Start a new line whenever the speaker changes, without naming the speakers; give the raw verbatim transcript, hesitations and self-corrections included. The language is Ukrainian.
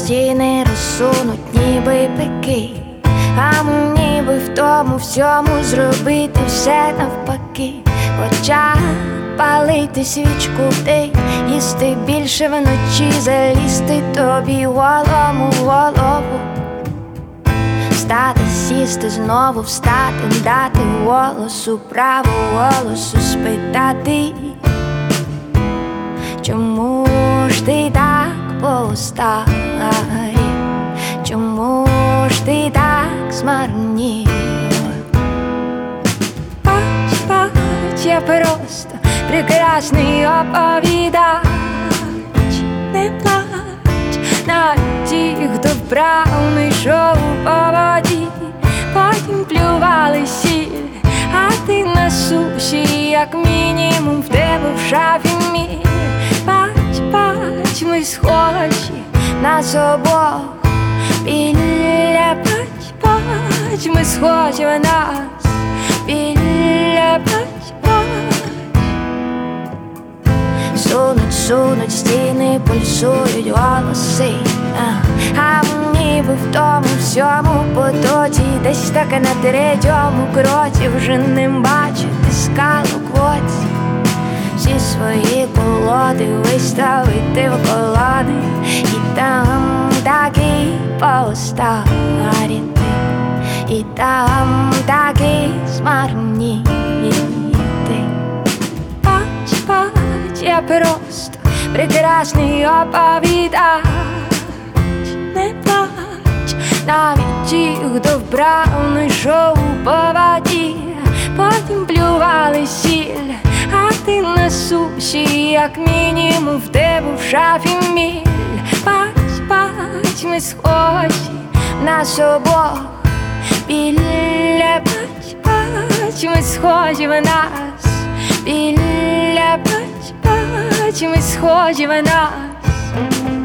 стіни розсунуть, ніби пики, а ми ніби в тому всьому зробити все навпаки. В очах палити свічку вдень, їсти більше вночі, залізти тобі голому в голову. Встати, сісти, знову встати, дати голосу, право голосу спитати. Чому ж ти так постарів? Чому ж ти так змарнів? Бач, бач, я просто прекрасний оповідач. Не плач на ті, хто вправно йшов по воді, потім плювали сіль, а ти на суші, як мінімум в тебе в шафі міль. Бач, бач, ми схожі нас обох біля, бач, бач, ми схожі в нас біля, бач, бач. Сунуть, сунуть стіни, пульсують голоси, а, а ніби в тому всьому потоці, десь так на третьому кроці вже не бачити скалу квоці. Всі свої колоди виставити в колоди, і там таки постаріти, і там таки змарніти. Бач, бач, я просто прекрасний оповідач. Не плач навіть ті, хто вправно йшов по воді, потім плювали сіль, а ти на суші, як мінімум в тебе в шафі міль. Бач, бач, ми схожі нас обох біля, бач, бач, ми схожі в нас біля, бач, бач, ми схожі в нас.